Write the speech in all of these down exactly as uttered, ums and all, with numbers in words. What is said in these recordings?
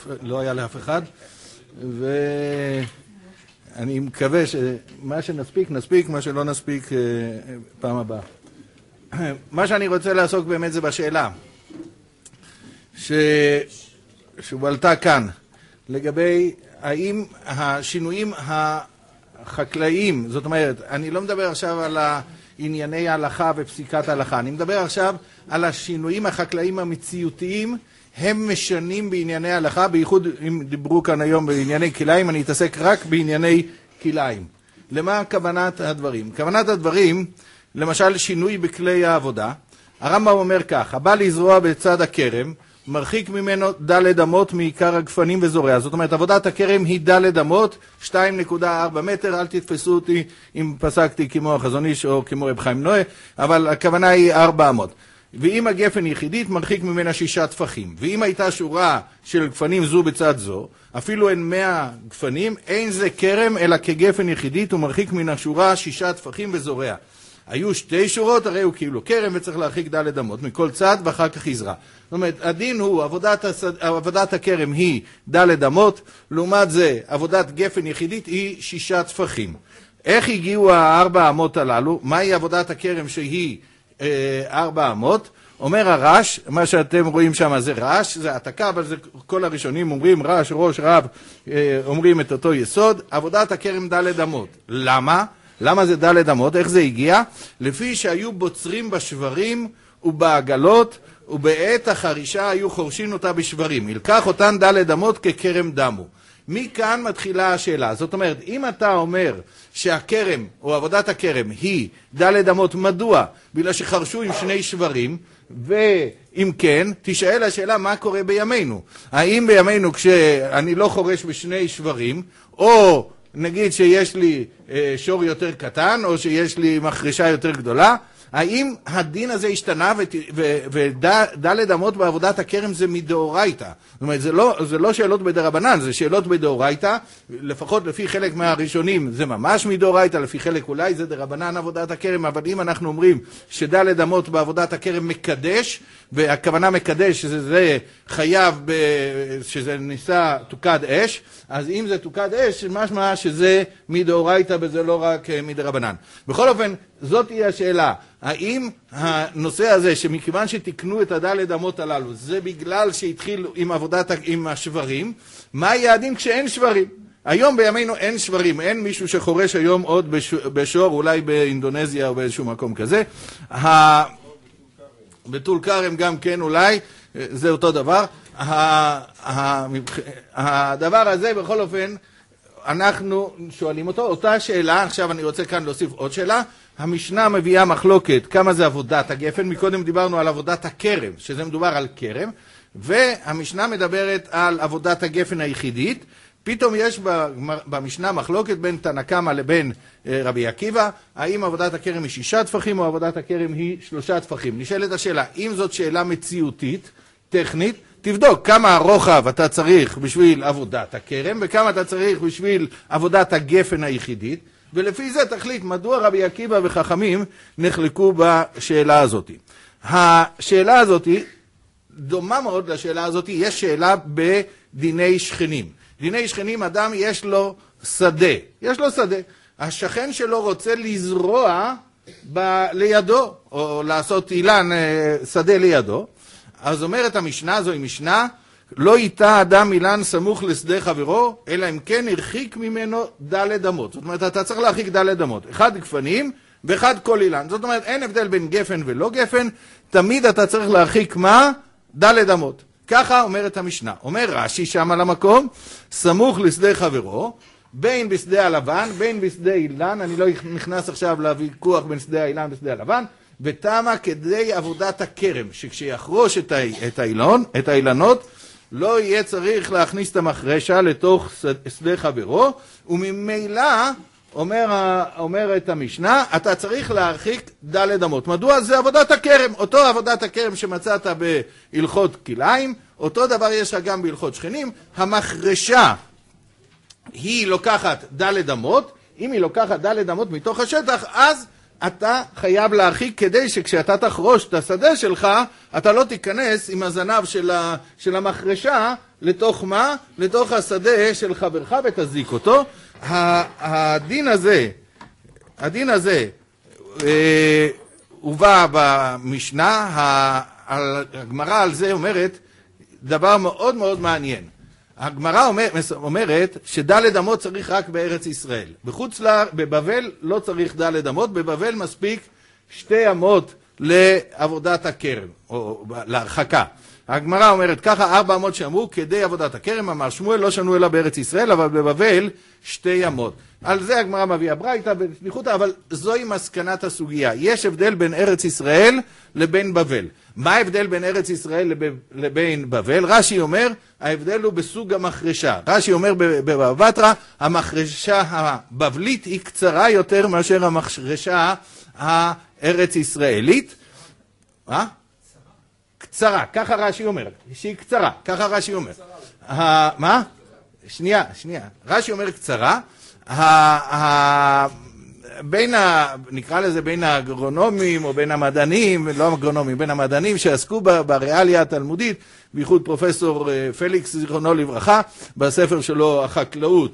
לא היה לאף אחד, ואני מקווה שמה שנספיק, נספיק, מה שלא נספיק פעם הבאה. מה שאני רוצה לעסוק באמת זה בשאלה ש... שהועלתה כאן, לגבי האם השינויים החקלאיים, זאת אומרת, אני לא מדבר עכשיו על ענייני ההלכה ופסיקת ההלכה, אני מדבר עכשיו על השינויים החקלאיים המציאותיים, הם משנים בענייני ההלכה, בייחוד אם דיברו כאן היום בענייני כליים, אני אתעסק רק בענייני כליים. למה כוונת הדברים? כוונת הדברים, למשל שינוי בכלי העבודה, הרמב"ם אומר כך, הבא לזרוע בצד הכרם, מרחיק ממנו ד' אמות מעיקר הגפנים וזורע. זאת אומרת, עבודת הכרם היא ד' אמות, שתיים נקודה ארבע מטר, אל תתפסו אותי אם פסקתי כמו החזון איש או כמו רב חיים נועה, אבל הכוונה היא ארבע אמות. ואם הגפן יחידית, מרחיק ממנה שישה טפחים. ואם הייתה שורה של גפנים זו בצד זו, אפילו אין מאה גפנים, אין זה כרם אלא כגפן יחידית, הוא מרחיק מן השורה שישה טפחים וזורע. היו שתי שורות, הרי הוא כאילו כרם וצריך להרחיק ד' אמות מכל צד ואחר כך יזרע. זאת אומרת, הדין הוא, עבודת, הסד... עבודת הכרם היא ד' אמות, לעומת זה עבודת גפן יחידית היא שישה טפחים. איך הגיעו הארבע אמות הללו? מהי עבודת הכרם שהיא אה, ארבע אמות? אומר הרש, מה שאתם רואים שם זה רש, זה עתקה, אבל זה כל הראשונים אומרים רש, ראש, רב, אה, אומרים את אותו יסוד, עבודת הכרם ד' אמות. למה? למה זה ד' אמות? איך זה הגיע? לפי שהיו בוצרים בשברים ובעגלות, ובעת החרישה היו חורשים אותה בשברים. ילקח אותן ד' אמות ככרם דמו. מכאן מתחילה השאלה. זאת אומרת, אם אתה אומר שהכרם או עבודת הכרם היא ד' אמות, מדוע? בגלל שחרשו עם שני שברים, ואם כן, תשאל השאלה מה קורה בימינו. האם בימינו כשאני לא חורש בשני שברים, או נגיד שיש לי אה, שור יותר קטן, או שיש לי מחרשה יותר גדולה, האם הדין הזה השתנה וד' אמות בעבודת הכרם זה מדאורייתא? זאת אומרת, זה לא, זה לא שאלות בדרבנן, זה שאלות בדאורייתא, לפחות לפי חלק מהראשונים זה ממש מדאורייתא, לפי חלק אולי זה דרבנן עבודת הכרם, אבל אם אנחנו אומרים שד' אמות בעבודת הכרם מקדש, והכוונה מקדש שזה זה חייב ב, שזה ניסה תוקד אש, אז אם זה תוקד אש, משמע שזה מדאורייתא וזה לא רק מדרבנן. בכל אופן, זאת היא השאלה. האם הנושא הזה, שמכיוון שתקנו את הד' אמות הללו, זה בגלל שהתחילו עם עבודת, עם השברים, מה יהיה הדין כשאין שברים? היום בימינו אין שברים, אין מישהו שחורש היום עוד בשור, אולי באינדונזיה או באיזשהו מקום כזה. בטול כרם גם כן אולי, זה אותו דבר. הדבר הזה בכל אופן, אנחנו שואלים אותו, אותה שאלה, עכשיו אני רוצה כאן להוסיף עוד שאלה, המשנה מביאה מחלוקת, כמה זה עבודת הגפן, מקודם דיברנו על עבודת הכרם, שזה מדובר על כרם, והמשנה מדברת על עבודת הגפן היחידית, פתאום יש במשנה מחלוקת בין תנא קמא לבין רבי עקיבא, האם עבודת הכרם היא שישה טפחים או עבודת הכרם היא שלושה טפחים. נשאלת השאלה, אם זאת שאלה מציאותית, טכנית, תבדוק כמה הרוחב אתה צריך בשביל עבודת הכרם וכמה אתה צריך בשביל עבודת הגפן היחידית, ולפי זה תחליט מדוע רבי עקיבא וחכמים נחלקו בשאלה הזאת. השאלה הזאת דומה מאוד לשאלה הזאת, יש שאלה בדיני שכנים. דיני שכנים, אדם יש לו שדה, יש לו שדה. השכן שלו רוצה לזרוע ב- לידו, או לעשות אילן שדה לידו. אז אומרת המשנה, זוהי משנה, לא ייטע אדם אילן סמוך לשדה חברו, אלא אם כן הרחיק ממנו ד' אמות. זאת אומרת, אתה צריך להרחיק ד' אמות. אחד גפנים ואחד כל אילן. זאת אומרת, אין הבדל בין גפן ולא גפן, תמיד אתה צריך להרחיק מה? ד' אמות. ככה אומרת המשנה. אומר רש"י שם על המקום, סמוך לשדה חברו, בין בשדה הלבן, בין בשדה אילן, אני לא נכנס עכשיו לוויכוח בין שדה האילן ושדה הלבן, ותמה כדי עבודת הכרם, שכשיחרוש את, ה... את, האילון, את האילנות, לא יהיה צריך להכניס את המחרשה לתוך שדה חברו, וממילא, אומר, אומר את המשנה, אתה צריך להרחיק ד' אמות. מדוע? זה עבודת הכרם. אותו עבודת הכרם שמצאת בהלכות כליים, אותו דבר יש לך גם בהלכות שכנים. המחרשה היא לוקחת ד' אמות, אם היא לוקחת ד' אמות מתוך השטח, אז אתה חייב להרחיק כדי שכשאתה תחרוש את השדה שלך, אתה לא תיכנס עם הזנב של, ה, של המחרשה לתוך מה? לתוך השדה של חברך ותזיק אותו. הדין הזה, הדין הזה, אה, הובא במשנה, הגמרא על זה אומרת דבר מאוד מאוד מעניין. הגמרא אומר, אומרת שדלת אמות צריך רק בארץ ישראל. בחוץ לה, בבבל לא צריך דלת אמות, בבבל מספיק שתי אמות לעבודת הכרם, או להרחקה. הגמרא אומרת ככה, ארבע אמות שאמרו כדי עבודת הכרם, אמר שמואל לא שנו אלא בארץ ישראל, אבל בבבל שתי אמות. על זה הגמרא מביאה ברייתא בסמיכותא, אבל זוהי מסקנת הסוגיה. יש הבדל בין ארץ ישראל לבין בבל. מה ההבדל בין ארץ ישראל לבין בבל? רש"י אומר, ההבדל הוא בסוג המחרשה. רש"י אומר בבבא בתרא, המחרשה הבבלית היא קצרה יותר מאשר המחרשה הארץ ישראלית. מה? קצרה, ככה רש"י אומר, שהיא קצרה, ככה רש"י אומר. מה? שנייה, שנייה. רש"י אומר קצרה. בין ה... נקרא לזה בין האגרונומים או בין המדענים, לא האגרונומים, בין המדענים שעסקו בריאליה התלמודית, בייחוד פרופסור פליקס זיכרונו לברכה, בספר שלו החקלאות,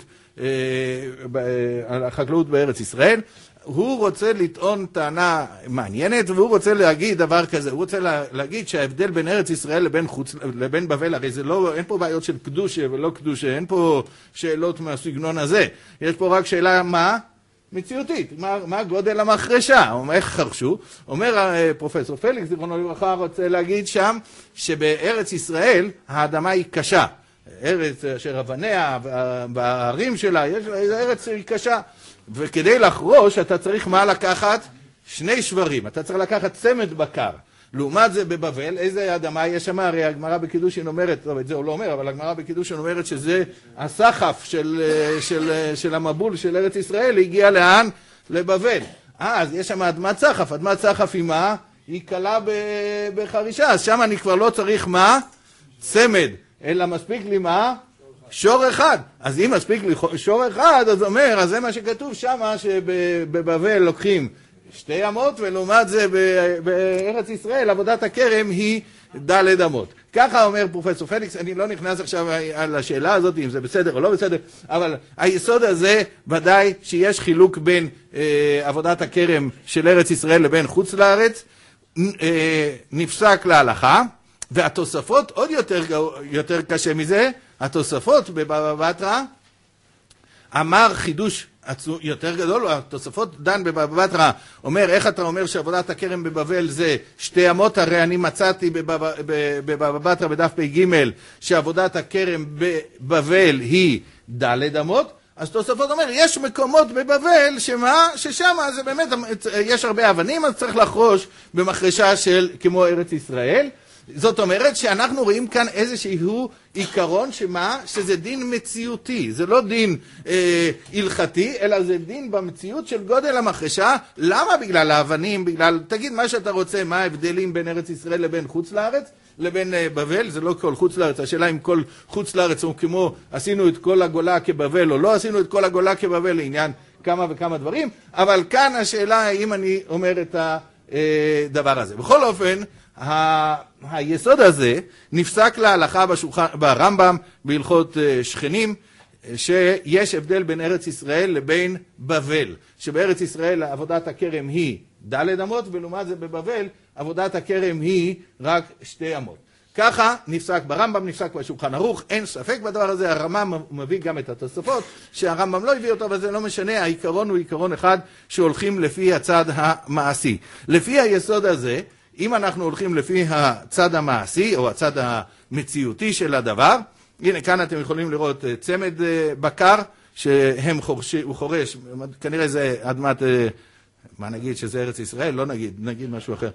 החקלאות בארץ ישראל, הוא רוצה לטעון טענה מעניינת, והוא רוצה להגיד דבר כזה, הוא רוצה להגיד שההבדל בין ארץ ישראל לבין, חוץ, לבין בבל, הרי זה לא, אין פה בעיות של קדושה ולא קדושה, אין פה שאלות מהסגנון הזה, יש פה רק שאלה מה? מציאותית, מה, מה גודל המחרשה, איך חרשו? אומר פרופסור פליקס זיכרונו לברכה רוצה להגיד שם שבארץ ישראל האדמה היא קשה, ארץ אשר אבניה והערים שלה, יש ארץ היא קשה, וכדי לחרוש אתה צריך מה לקחת? שני שברים, אתה צריך לקחת צמד בקר. לעומת זה בבבל, איזה אדמה יש שם? הרי הגמרא בקידושין אומרת, טוב, את זה הוא לא אומר, אבל הגמרא בקידושין אומרת שזה הסחף של, של, של המבול של ארץ ישראל, הגיע לאן? לבבל. אה, אז יש שם אדמת סחף, אדמת סחף היא מה? היא קלה בחרישה, אז שם אני כבר לא צריך מה? צמד, אלא מספיק לי מה? שור אחד. אז אם מספיק לי שור אחד, אז אומר, אז זה מה שכתוב שם, שבבבל לוקחים שתי אמות, ולעומת זה בארץ ישראל, עבודת הכרם היא דלת אמות. ככה אומר פרופסור פליקס, אני לא נכנס עכשיו על השאלה הזאת, אם זה בסדר או לא בסדר, אבל היסוד הזה ודאי שיש חילוק בין אה, עבודת הכרם של ארץ ישראל לבין חוץ לארץ, אה, נפסק להלכה, והתוספות עוד יותר, יותר קשה מזה, התוספות בבבא בתרא אמר חידוש יותר גדול, התוספות דן בבבא בתרא אומר, איך אתה אומר שעבודת הכרם בבבל זה שתי אמות? הרי אני מצאתי בבבא בתרא בדף פ"ג שעבודת הכרם בבבל היא ד' אמות. אז תוספות אומר, יש מקומות בבבל שמה? ששם זה באמת, יש הרבה אבנים, אז צריך לחרוש במחרשה של כמו ארץ ישראל. זאת אומרת שאנחנו רואים כאן איזשהו עיקרון שמה? שזה דין מציאותי, זה לא דין אה, הלכתי, אלא זה דין במציאות של גודל המחרשה. למה? בגלל האבנים, בגלל, תגיד מה שאתה רוצה, מה ההבדלים בין ארץ ישראל לבין חוץ לארץ, לבין אה, בבל, זה לא כל חוץ לארץ, השאלה אם כל חוץ לארץ הוא כמו עשינו את כל הגולה כבבל או לא עשינו את כל הגולה כבבל, לעניין כמה וכמה דברים, אבל כאן השאלה האם אני אומר את הדבר הזה. בכל אופן, ה... היסוד הזה נפסק להלכה בשולחן, ברמב"ם בהלכות שכנים, שיש הבדל בין ארץ ישראל לבין בבל, שבארץ ישראל עבודת הכרם היא ד' אמות, ולעומת זה בבבל עבודת הכרם היא רק שתי אמות. ככה נפסק ברמב"ם, נפסק בשולחן ערוך, אין ספק בדבר הזה. הרמב"ם מביא גם את התוספות, שהרמב"ם לא הביא אותו, אבל זה לא משנה, העיקרון הוא עיקרון אחד שהולכים לפי הצד המעשי. לפי היסוד הזה, אם אנחנו הולכים לפי הצד המעשי או הצד המציאותי של הדבר, הנה כאן אתם יכולים לראות צמד בקר שהם חורש, הוא חורש, כנראה זה אדמת, מה נגיד שזה ארץ ישראל? לא נגיד, נגיד משהו אחר.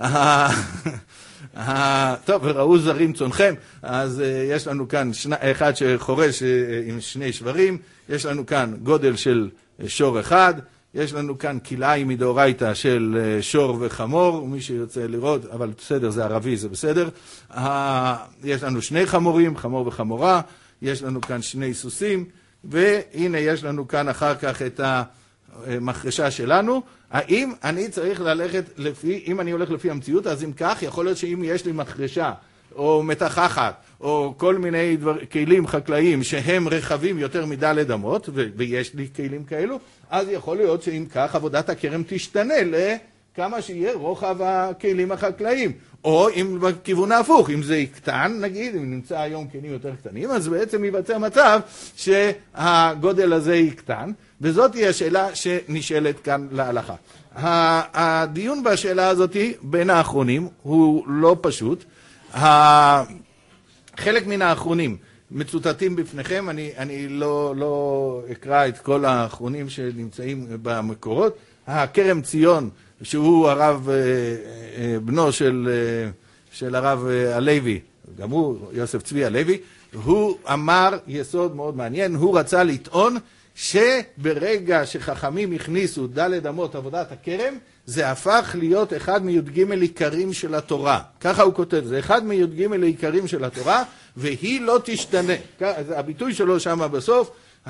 טוב, ראו זרים צונכם, אז יש לנו כאן אחד שחורש עם שני שברים, יש לנו כאן גודל של שור אחד, יש לנו כאן כלאיים מדאורייתא של שור וחמור, מי שירצה לראות, אבל בסדר, זה ערבי, זה בסדר. יש לנו שני חמורים, חמור וחמורה, יש לנו כאן שני סוסים, והנה יש לנו כאן אחר כך את המחרשה שלנו, האם אני צריך ללכת לפי, אם אני הולך לפי המציאות, אז אם כך, יכול להיות שאם יש לי מחרשה, או מתחחת, או כל מיני דבר, כלים חקלאיים שהם רחבים יותר מדלת אמות, ו- ויש לי כלים כאלו, אז יכול להיות שאם כך עבודת הכרם תשתנה לכמה שיהיה רוחב הכלים החקלאיים. או אם בכיוון ההפוך, אם זה יקטן, נגיד, אם נמצא היום כלים יותר קטנים, אז בעצם ייווצר מצב שהגודל הזה יקטן, וזאת היא השאלה שנשאלת כאן להלכה. הדיון בשאלה הזאת בין האחרונים הוא לא פשוט. חלק מן האחרונים מצוטטים בפניכם, אני, אני לא, לא אקרא את כל האחרונים שנמצאים במקורות. הכרם ציון, שהוא הרב בנו של, של הרב הלוי, גם הוא יוסף צבי הלוי, הוא אמר יסוד מאוד מעניין, הוא רצה לטעון שברגע שחכמים הכניסו דלת אמות עבודת הכרם, זה הפך להיות אחד מי"ג עיקרים של התורה. ככה הוא כותב, זה אחד מי"ג עיקרים של התורה, והיא לא תשתנה. הביטוי שלו שם בסוף,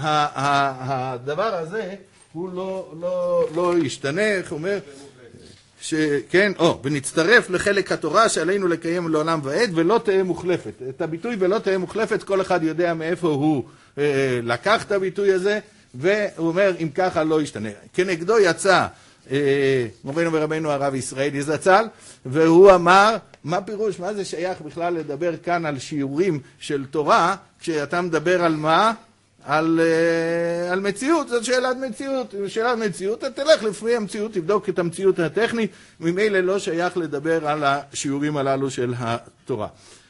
הדבר הזה הוא לא, לא, לא ישתנה, איך הוא אומר? שכן, או, ונצטרף לחלק התורה שעלינו לקיים לעולם ועד, ולא תהיה מוחלפת. את הביטוי ולא תהיה מוחלפת, כל אחד יודע מאיפה הוא אה, לקח את הביטוי הזה, והוא אומר, אם ככה לא ישתנה. כנגדו יצא אה, מורנו ורבנו הרב ישראלי זצ"ל, והוא אמר, מה פירוש, מה זה שייך בכלל לדבר כאן על שיעורים של תורה, כשאתה מדבר על מה? על, על מציאות, זאת שאלת מציאות. שאלת מציאות, אתה תלך לפי המציאות, תבדוק את המציאות הטכנית, ממילא לא שייך לדבר על השיעורים הללו של התורה.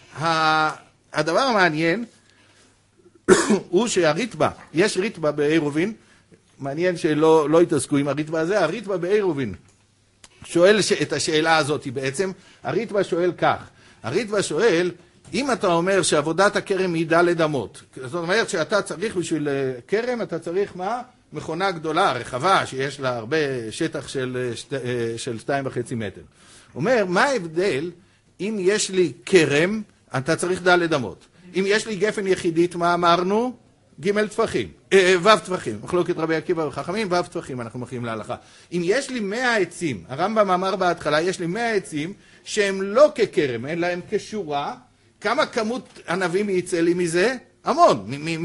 הדבר המעניין הוא שהריטב"א, יש ריטב"א בעירובין, מעניין שלא לא התעסקו עם הריטב"א הזה, הריטב"א בעירובין שואל את השאלה הזאת בעצם, הריטב"א שואל כך, הריטב"א שואל, אם אתה אומר שעבודת הכרם היא דלת אמות, זאת אומרת שאתה צריך בשביל כרם, אתה צריך מה? מכונה גדולה, רחבה, שיש לה הרבה שטח של, של שתיים וחצי מטר. אומר, מה ההבדל אם יש לי כרם, אתה צריך דלת אמות. אם יש לי גפן יחידית, מה אמרנו? ג' טפחים, ו' טפחים, מחלוקת רבי עקיבא וחכמים, ו' טפחים אנחנו מכירים להלכה. אם יש לי מאה עצים, הרמב"ם אמר בהתחלה, יש לי מאה עצים שהם לא ככרם, אלא הם כשורה, כמה כמות ענבים יצא לי מזה? המון,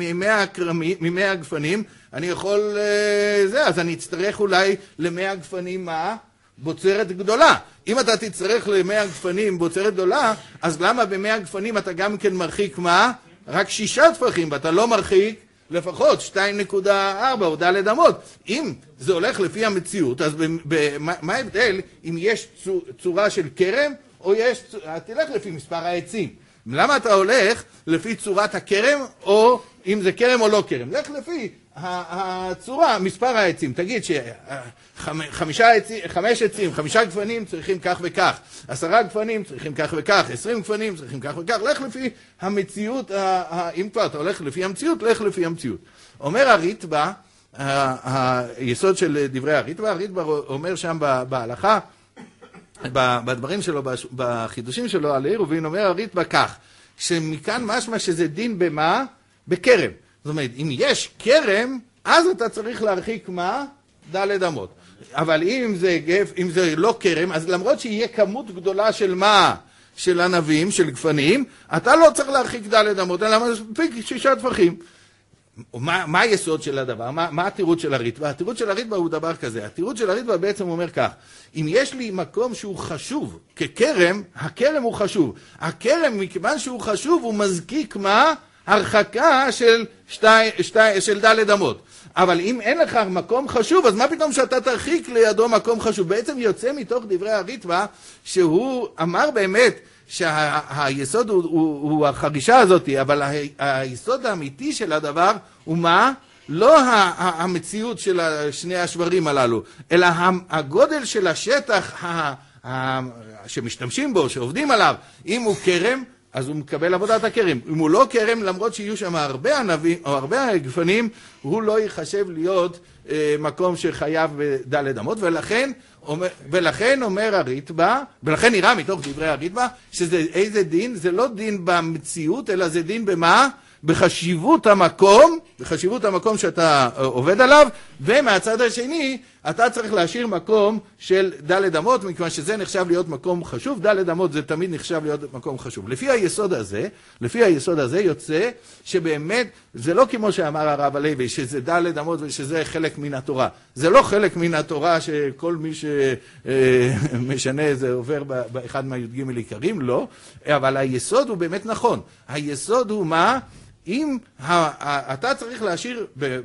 ממאה גפנים, אני יכול, זה, אז אני אצטרך אולי למאה גפנים מה? בוצרת גדולה. אם אתה תצטרך למאה גפנים בוצרת גדולה, אז למה במאה גפנים אתה גם כן מרחיק מה? רק שישה טפחים, ואתה לא מרחיק לפחות שתיים נקודה ארבע או דלת אמות. אם זה הולך לפי המציאות, אז מה ההבדל אם יש צורה של כרם, או יש, תלך לפי מספר העצים. למה אתה הולך לפי צורת הכרם, או אם זה כרם או לא כרם? לך לפי הצורה, מספר העצים. תגיד שחמישה עצים, חמש עצים, חמישה גפנים צריכים כך וכך, עשרה גפנים צריכים כך וכך, עשרים גפנים צריכים כך וכך. לך לפי המציאות, אם כבר אתה הולך לפי המציאות, לך לפי המציאות. אומר הריטב"א, היסוד של דברי הריטב"א, הריטב"א אומר שם בהלכה, בדברים שלו, בחידושים שלו על עירובין, אומר הריטב"א כך, שמכאן משמע שזה דין במה? בכרם. זאת אומרת, אם יש כרם, אז אתה צריך להרחיק מה? דלת אמות. אבל אם זה, אם זה לא כרם, אז למרות שיהיה כמות גדולה של מה? של ענבים, של גפנים, אתה לא צריך להרחיק דלת אמות, אלא מספיק שישה טפחים. מה, מה היסוד של הדבר? מה, מה התירוץ של הריטב"א? התירוץ של הריטב"א הוא דבר כזה. התירוץ של הריטב"א בעצם אומר כך, אם יש לי מקום שהוא חשוב, ככרם, הכרם הוא חשוב. הכרם, מכיוון שהוא חשוב, הוא מזקיק מה? הרחקה של, שתי, שתי, של דלת אמות. אבל אם אין לך מקום חשוב, אז מה פתאום שאתה תרחיק לידו מקום חשוב? בעצם יוצא מתוך דברי הריטב"א, שהוא אמר באמת, שהיסוד הוא, הוא, הוא החרישה הזאת, אבל היסוד האמיתי של הדבר הוא מה? לא המציאות של שני השברים הללו, אלא הגודל של השטח שמשתמשים בו, שעובדים עליו. אם הוא כרם, אז הוא מקבל עבודת הכרם. אם הוא לא כרם, למרות שיהיו שם הרבה ענבים או הרבה גפנים, הוא לא ייחשב להיות אה, מקום שחייב בדלת אמות, ולכן אומר, ולכן אומר הריטב"א, ולכן נראה מתוך דברי הריטב"א, שזה איזה דין? זה לא דין במציאות, אלא זה דין במה? בחשיבות המקום, בחשיבות המקום שאתה עובד עליו, ומהצד השני אתה צריך להשאיר מקום של ד' אמות, מכיוון שזה נחשב להיות מקום חשוב, ד' אמות זה תמיד נחשב להיות מקום חשוב. לפי היסוד הזה, לפי היסוד הזה יוצא שבאמת זה לא כמו שאמר הרב הלוי, שזה ד' אמות ושזה חלק מן התורה. זה לא חלק מן התורה שכל מי שמשנה זה עובר באחד מהי"ג עיקרים, לא, אבל היסוד הוא באמת נכון. היסוד הוא מה? אם אתה צריך להשאיר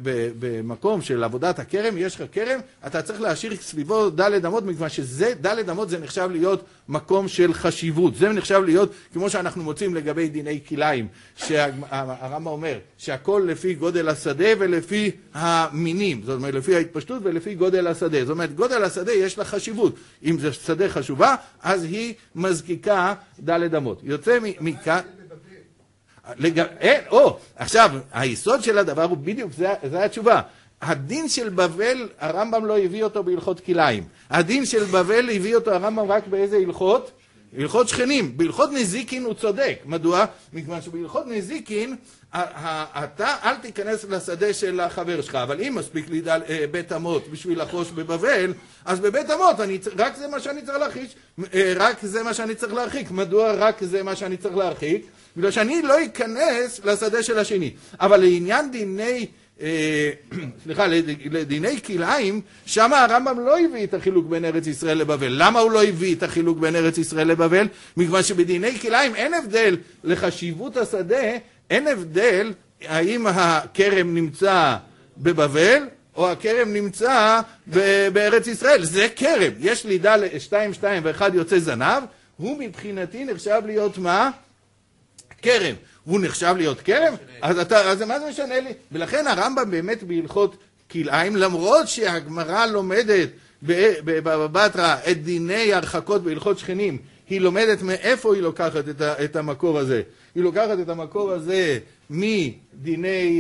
במקום של עבודת הכרם, יש לך כרם, אתה צריך להשאיר סביבו ד' אמות, מכיוון שזה, ד' אמות זה נחשב להיות מקום של חשיבות. זה נחשב להיות, כמו שאנחנו מוצאים לגבי דיני כליים, שהרמב"ם אומר, שהכל לפי גודל השדה ולפי המינים, זאת אומרת, לפי ההתפשטות ולפי גודל השדה. זאת אומרת, גודל השדה יש לה חשיבות. אם זה שדה חשובה, אז היא מזקיקה ד' אמות. יוצא מכאן... לג... אין, או, עכשיו, היסוד של הדבר הוא בדיוק, זה, זה התשובה. הדין של בבל, הרמב"ם לא הביא אותו בהלכות כליים. הדין של בבל הביא אותו הרמב"ם רק באיזה הלכות? הלכות שכנים. בהלכות נזיקין הוא צודק. מדוע? מכיוון שבהלכות נזיקין, אתה אל תיכנס לשדה של החבר שלך, אבל אם מספיק לי דל, בית אמות בשביל לחוש בבבל, אז בבית אמות, אני, רק זה מה שאני צריך להרחיק. רק זה מה שאני צריך להרחיק. מדוע רק זה מה שאני צריך להרחיק? בגלל שאני לא אכנס לשדה של השני. אבל לעניין דיני, אה, סליחה, לדיני כליים, שם הרמב"ם לא הביא את החילוק בין ארץ ישראל לבבל. למה הוא לא הביא את החילוק בין ארץ ישראל לבבל? מכיוון שבדיני כליים אין הבדל לחשיבות השדה, אין הבדל האם הכרם נמצא בבבל או הכרם נמצא בארץ ישראל. זה כרם. יש לי דל שתיים שתיים ואחד יוצא זנב, הוא מבחינתי נחשב להיות מה? כרם. הוא נחשב להיות כרם? אז, אתה, אז מה זה משנה לי? ולכן הרמב"ם באמת בהלכות כליים, למרות שהגמרא לומדת בבבא בתרא את דיני הרחקות בהלכות שכנים, היא לומדת מאיפה היא לוקחת את, ה, את המקור הזה. היא לוקחת את המקור הזה מדיני,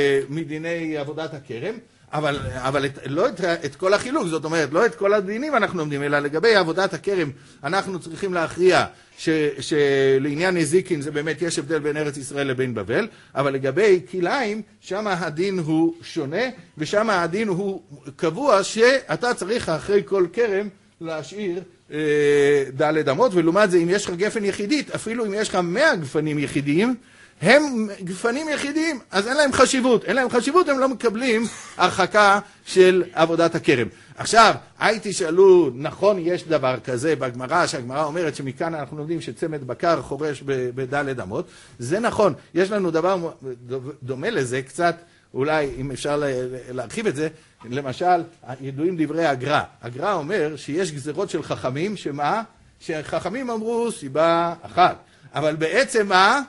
מדיני עבודת הכרם, אבל, אבל את, לא את, את כל החילוק, זאת אומרת, לא את כל הדינים אנחנו לומדים, אלא לגבי עבודת הכרם אנחנו צריכים להכריע ש, שלעניין נזיקין זה באמת יש הבדל בין ארץ ישראל לבין בבל, אבל לגבי כליים, שם הדין הוא שונה, ושם הדין הוא קבוע שאתה צריך אחרי כל כרם להשאיר אה, ד' אמות, ולעומת זה אם יש לך גפן יחידית, אפילו אם יש לך מאה גפנים יחידיים, הם גפנים יחידים, אז אין להם חשיבות. אין להם חשיבות, הם לא מקבלים הרחקה של עבודת הכרם. עכשיו, הייתי שאלו, נכון, יש דבר כזה בגמרא, שהגמרא אומרת שמכאן אנחנו לומדים שצמד בקר חורש בד' אמות. זה נכון, יש לנו דבר דומה לזה, קצת, אולי אם אפשר להרחיב את זה, למשל, ידועים דברי הגר"א. הגר"א אומר שיש גזירות של חכמים, שמה? שחכמים אמרו סיבה אחת. אבל בעצם מה?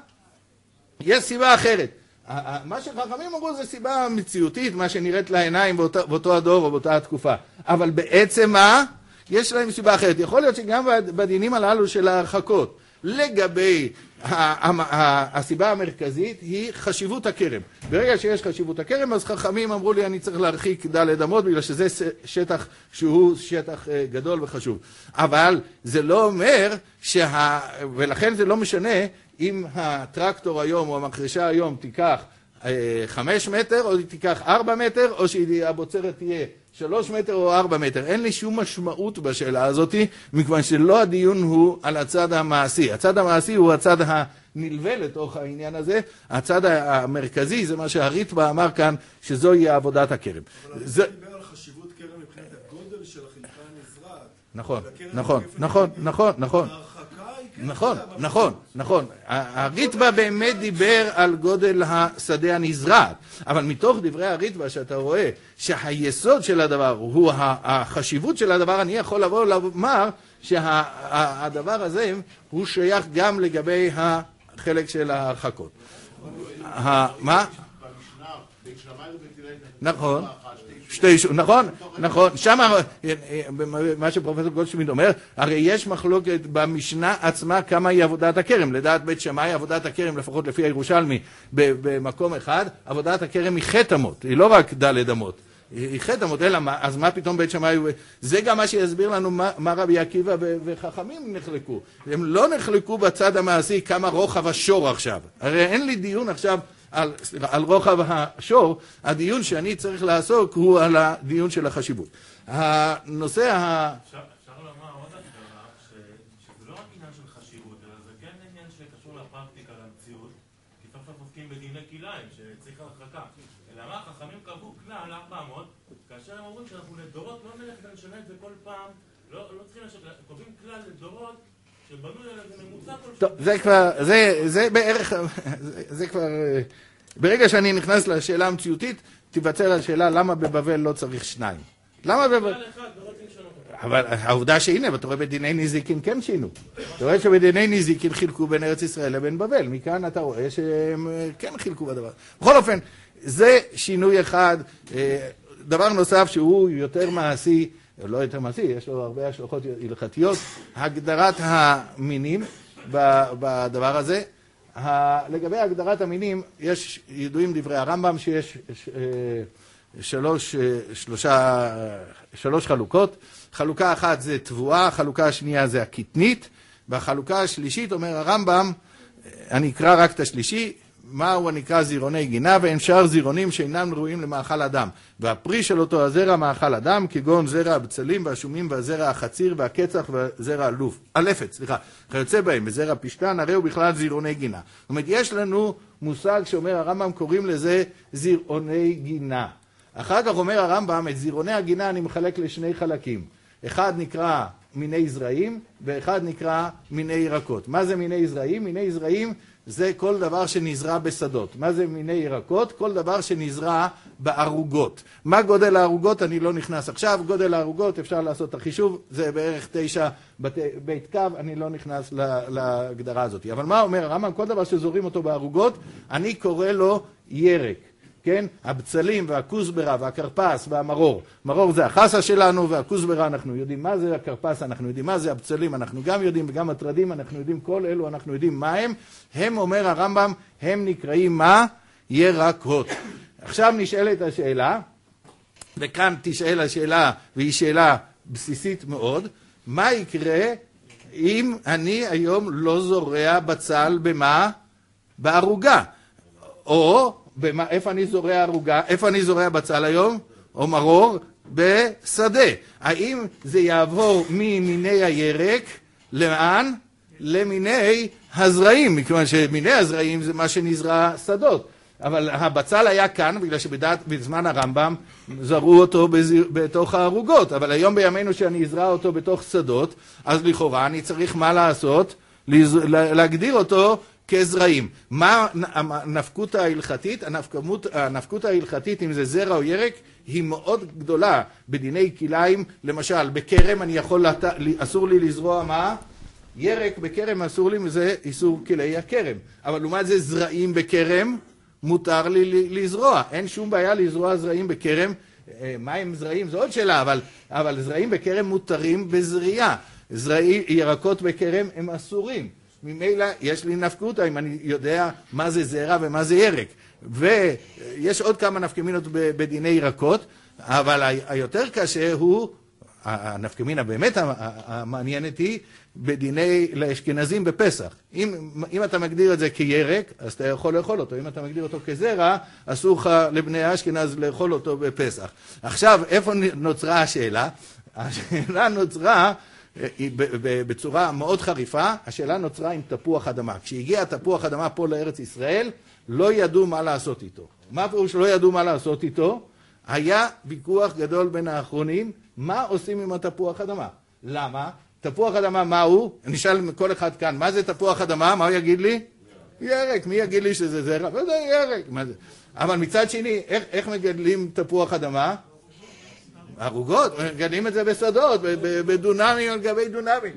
יש סיבה אחרת. מה שחכמים אמרו זה סיבה מציאותית, מה שנראית לעיניים באותו, באותו הדור או באותה התקופה. אבל בעצם מה? יש להם סיבה אחרת. יכול להיות שגם בדינים הללו של ההרחקות, לגבי הסיבה המרכזית היא חשיבות הכרם. ברגע שיש חשיבות הכרם, אז חכמים אמרו לי אני צריך להרחיק ד' אמות, בגלל שזה שטח שהוא שטח גדול וחשוב. אבל זה לא אומר, שה... ולכן זה לא משנה אם הטרקטור היום או המחרשה היום תיקח חמש מטר או תיקח ארבע מטר או שהבוצרת תהיה שלוש מטר או ארבע מטר. אין לי שום משמעות בשאלה הזאת, מכיוון שלא הדיון הוא על הצד המעשי. הצד המעשי הוא הצד הנלווה לתוך העניין הזה. הצד המרכזי זה מה שהריטב"א אמר כאן, שזוהי עבודת הכרם. אבל זה דיבר על חשיבות כרם מבחינת הגודל של החלקה הנזרעת. נכון, נכון, נכון, נכון, נכון. נכון, נכון, נכון. הריטב"א באמת דיבר על גודל השדה הנזרעת, אבל מתוך דברי הריטב"א שאתה רואה שהיסוד של הדבר הוא החשיבות של הדבר, אני יכול לבוא לומר שהדבר הזה הוא שייך גם לגבי החלק של ההרחקות. מה? נכון. שתי, נכון, נכון, שם מה שפרופסור גולדשמידט אומר, הרי יש מחלוקת במשנה עצמה כמה היא עבודת הכרם. לדעת בית שמאי עבודת הכרם, לפחות לפי הירושלמי, במקום אחד, עבודת הכרם היא חטא אמות, היא לא רק ד' אמות, היא חטא אמות, אלא מה, אז מה פתאום בית שמאי, זה גם מה שיסביר לנו מה, מה רבי עקיבא וחכמים נחלקו. הם לא נחלקו בצד המעשי כמה רוחב השור עכשיו, הרי אין לי דיון עכשיו על, סליחה, על רוחב השור, הדיון שאני צריך לעסוק הוא על הדיון של החשיבות. הנושא ה... אפשר לומר עוד הגדרה שזה לא רק עניין של חשיבות, אלא זה כן עניין שקשור לפרקטיקה, למציאות, כי סוף סוף עוסקים בדיני כלאיים שצריך הרחקה. אלא מה, החכמים קבעו כלל ארבע מאות, כאשר הם אומרים שאנחנו לדורות לא נלך ונשנה את זה כל פעם, לא צריכים לשנות, קובעים כלל לדורות שבנוי על איזה ממוצע כל טוב, זה כבר, זה, זה בערך, זה כבר, ברגע שאני נכנס לשאלה המציאותית, תיווצר השאלה למה בבבל לא צריך שניים. למה בבבל? אבל העובדה שהנה, אתה רואה בדיני נזיקין כן שינו. אתה רואה שבדיני נזיקין חילקו בין ארץ ישראל לבין בבל. מכאן אתה רואה שהם כן חילקו בדבר. בכל אופן, זה שינוי אחד. דבר נוסף שהוא יותר מעשי, לא יותר מעשי, יש לו הרבה השלכות הלכתיות, הגדרת המינים בדבר הזה. לגבי הגדרת המינים, יש ידועים דברי הרמב"ם שיש שלוש, שלושה, שלוש חלוקות. חלוקה אחת זה תבואה, חלוקה השנייה זה הקטנית, והחלוקה השלישית, אומר הרמב"ם, אני אקרא רק את השלישי, מהו הנקרא זירוני גינה, ואין שאר זירונים שאינם ראויים למאכל אדם. והפרי של אותו הזרע מאכל אדם, כגון זרע הבצלים והשומים והזרע החציר והקצח והזרע הלוף. הלפת, סליחה. כיוצא בהם, וזרע פשטן, הרי הוא בכלל זירוני גינה. זאת אומרת, יש לנו מושג שאומר הרמב"ם, קוראים לזה זירוני גינה. אחר כך אומר הרמב"ם, את זירוני הגינה אני מחלק לשני חלקים. אחד נקרא מיני זרעים, ואחד נקרא מיני ירקות. מה זה מיני זרעים? מיני זרעים זה כל דבר שנזרע בשדות. מה זה מיני ירקות? כל דבר שנזרע בערוגות. מה גודל הערוגות? אני לא נכנס עכשיו. גודל הערוגות, אפשר לעשות את החישוב, זה בערך תשע בית, בית קו, אני לא נכנס להגדרה הזאת. אבל מה אומר הרמב"ם? כל דבר שזורים אותו בערוגות, אני קורא לו ירק. כן? הבצלים והכוסברה והקרפס והמרור. מרור זה החסה שלנו, והכוסברה אנחנו יודעים מה זה, הקרפס אנחנו יודעים מה זה, הבצלים אנחנו גם יודעים, וגם הטרדים אנחנו יודעים, כל אלו אנחנו יודעים מה הם. הם, אומר הרמב"ם, הם נקראים מה? ירקות. עכשיו נשאלת השאלה, וכאן תשאל השאלה, והיא שאלה בסיסית מאוד, מה יקרה אם אני היום לא זורע בצל במה? בערוגה. או במה, איפה אני זורע ערוגה? איפה אני זורע בצל היום? או מרור? בשדה. האם זה יעבור ממיני הירק לאן? למיני הזרעים, מכיוון שמיני הזרעים זה מה שנזרע שדות. אבל הבצל היה כאן, בגלל שבזמן הרמב"ם זרעו אותו בזיר, בתוך הערוגות. אבל היום בימינו שאני אזרע אותו בתוך שדות, אז לכאורה אני צריך מה לעשות? להגדיר אותו כזרעים. מה הנפקות ההלכתית? הנפקות, הנפקות ההלכתית, אם זה זרע או ירק, היא מאוד גדולה בדיני כלאיים. למשל, בכרם אני יכול, אסור לי לזרוע מה? ירק בכרם אסור לי, זה איסור כלאי הכרם. אבל לעומת זה זרעים בכרם, מותר לי לזרוע. אין שום בעיה לזרוע זרעים בכרם. מה הם זרעים? זו עוד שאלה, אבל, אבל זרעים בכרם מותרים בזריעה. זרעים, ירקות בכרם הם אסורים. ממילא יש לי נפקותא אם אני יודע מה זה זרע ומה זה ירק. ויש עוד כמה נפקמינות בדיני ירקות, אבל היותר קשה הוא, הנפקמינה באמת המעניינת היא, בדיני לאשכנזים בפסח. אם, אם אתה מגדיר את זה כירק, אז אתה יכול לאכול אותו. אם אתה מגדיר אותו כזרע, אסור לך לבני אשכנז לאכול אותו בפסח. עכשיו, איפה נוצרה השאלה? השאלה נוצרה בצורה מאוד חריפה. השאלה נוצרה עם תפוח אדמה. כשהגיע תפוח אדמה פה לארץ ישראל, לא ידעו מה לעשות איתו. מה פירוש לא ידעו מה לעשות איתו? היה ויכוח גדול בין האחרונים, מה עושים עם התפוח אדמה? למה? תפוח אדמה מה הוא? אני אשאל כל אחד כאן, מה זה תפוח אדמה? מה הוא יגיד לי? ירק. מי יגיד לי שזה זרע? וזה ירק. מה זה? אבל מצד שני, איך, איך מגדלים תפוח אדמה? ערוגות, מגדלים את זה בשדות, בדונמים על גבי דונמים.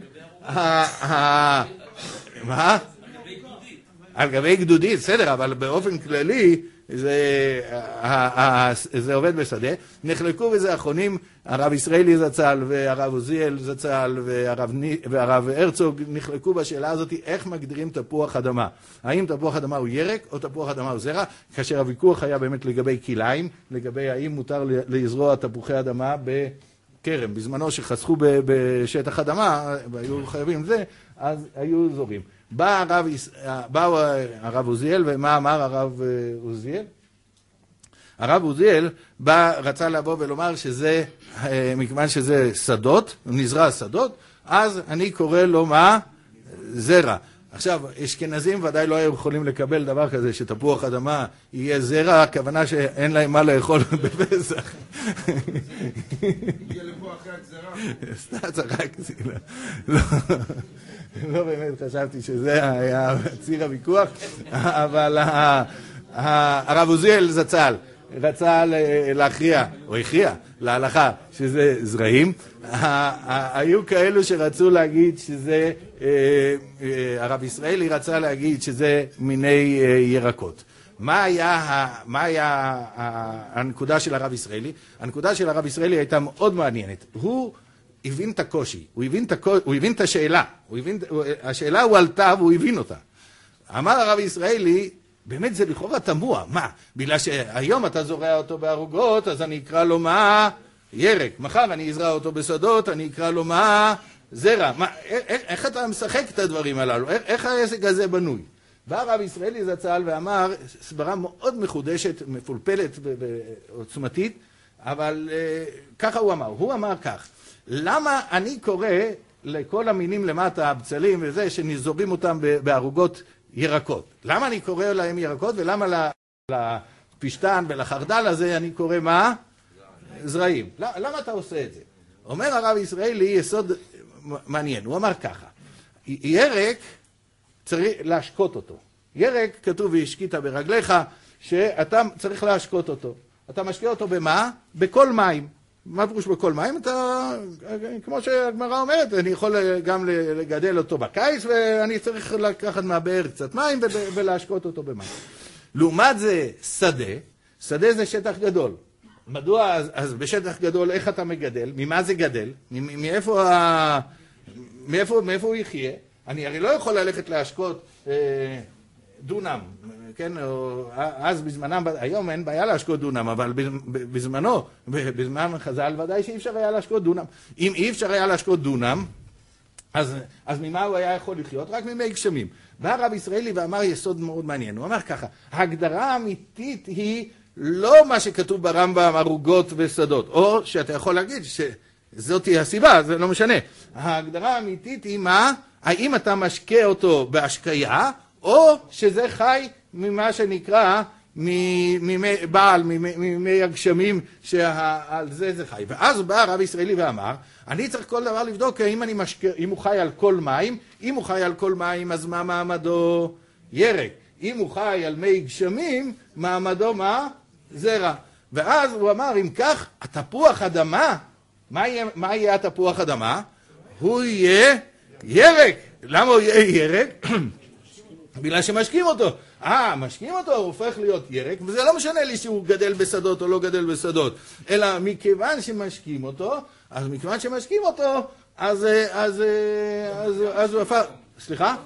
מה? על גבי גדודית, בסדר, אבל באופן כללי זה, זה עובד בשדה. נחלקו בזה האחרונים, הרב ישראלי זצ"ל והרב עוזיאל זצ"ל והרב, והרב הרצוג נחלקו בשאלה הזאת איך מגדירים תפוח אדמה. האם תפוח אדמה הוא ירק או תפוח אדמה הוא זרע, כאשר הוויכוח היה באמת לגבי כלאיים, לגבי האם מותר לזרוע תפוחי אדמה בכרם. בזמנו שחסכו בשטח אדמה והיו חייבים זה, אז היו זורים. בא הרב, באו הרב עוזיאל, ומה אמר הרב עוזיאל? הרב עוזיאל בא, רצה לבוא ולומר שזה, מכיוון שזה שדות, נזרע שדות, אז אני קורא לו מה? זרע. עכשיו, אשכנזים ודאי לא היו יכולים לקבל דבר כזה, שתפוח אדמה יהיה זרע, הכוונה שאין להם מה לאכול בפסח. הגיע לפה אחרי הגזרה. סתם צחקתי, לא. לא באמת חשבתי שזה היה ציר הוויכוח, אבל הרב עוזיאל זצ"ל רצה להכריע, או הכריע, להלכה, שזה זרעים. היו כאלו שרצו להגיד שזה, הרב ישראלי רצה להגיד שזה מיני ירקות. מה היה, מה היה הנקודה של הרב ישראלי? הנקודה של הרב ישראלי הייתה מאוד מעניינת. הוא הבין את הקושי, הוא הבין את, הקושי, הוא הבין את השאלה, הוא הבין, השאלה הוא עלתה והוא הבין אותה. אמר הרב ישראלי, באמת זה לכאורה תמוה, מה? בגלל שהיום אתה זורע אותו בערוגות, אז אני אקרא לו מה? ירק. מחר אני אזרע אותו בשדות, אני אקרא לו מה? זרע. מה, איך, איך אתה משחק את הדברים הללו? איך, איך העסק הזה בנוי? בא הרב ישראלי זצ"ל ואמר, סברה מאוד מחודשת, מפולפלת ועוצמתית, אבל אה, ככה הוא אמר. הוא אמר כך, למה אני קורא לכל המינים למטה, הבצלים וזה, שנזורים אותם בערוגות ירקות? למה אני קורא להם ירקות, ולמה לפשטן ולחרדל הזה אני קורא מה? זרעים. למה אתה עושה את זה? אומר הרב ישראלי יסוד מעניין, הוא אמר ככה, ירק צריך להשקות אותו. ירק כתוב והשקית ברגליך, שאתה צריך להשקות אותו. אתה משקה אותו במה? בכל מים. מה פירוש בכל מים? אתה, כמו שהגמרא אומרת, אני יכול גם לגדל אותו בקיץ, ואני צריך לקחת מהבאר קצת מים ולהשקות אותו במים. לעומת זה, שדה, שדה זה שטח גדול. מדוע, אז, אז בשטח גדול, איך אתה מגדל? ממה זה גדל? מאיפה, ה... מאיפה, מאיפה הוא יחיה? אני הרי לא יכול ללכת להשקות אה, דונם, כן? או, אז בזמנם, היום אין בעיה להשקות דונם, אבל בזמנו, בזמן חז"ל, ודאי שאי אפשר היה להשקות דונם. אם אי אפשר היה להשקות דונם, אז, אז ממה הוא היה יכול לחיות? רק ממי גשמים. בא הרב ישראלי ואמר יסוד מאוד מעניין. הוא אמר ככה, ההגדרה האמיתית היא לא מה שכתוב ברמב"ם, ערוגות ושדות, או שאתה יכול להגיד שזאת תהיה הסיבה, זה לא משנה. ההגדרה האמיתית היא מה? האם אתה משקה אותו בהשקיה, או שזה חי ממה שנקרא מימי בעל, מימי הגשמים, שעל זה זה חי. ואז בא הרב ישראלי ואמר, אני צריך כל דבר לבדוק האם אני משקה, אם הוא חי על כל מים, אם הוא חי על כל מים, אז מה מעמדו? ירק. אם הוא חי על מי גשמים, מעמדו מה? זרע. ואז הוא אמר, אם כך, התפוח אדמה, מה יהיה, מה יהיה התפוח אדמה? הוא יהיה ירק. למה הוא יהיה ירק? בגלל שמשקים אותו. אה, משקים אותו, הוא הופך להיות ירק, וזה לא משנה לי שהוא גדל בשדות או לא גדל בשדות, אלא מכיוון שמשקים אותו, אז מכיוון שמשקים אותו, אז, אז, אז, אז הוא הפך... סליחה?